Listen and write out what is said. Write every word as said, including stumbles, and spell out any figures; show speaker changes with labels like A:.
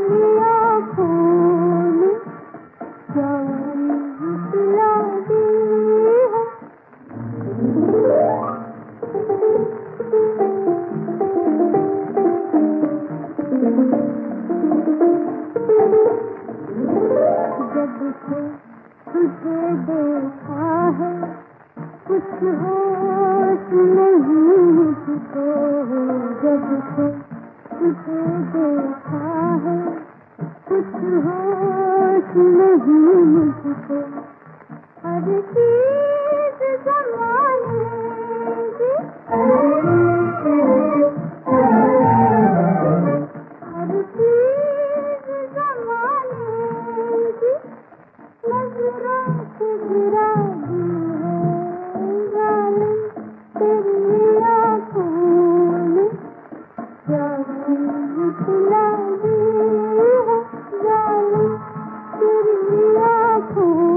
A: तुझे देखा है कुछ होश नहीं मुझको, जब से तुझे देखा है कुछ होश नहीं मुझको। हर चीज ज़माने की, हर चीज ज़माने की नज़रों से गिरा दी है जालिम तेरी आँखों ने, जालिम पिला दी है जालिम तेरी आँखों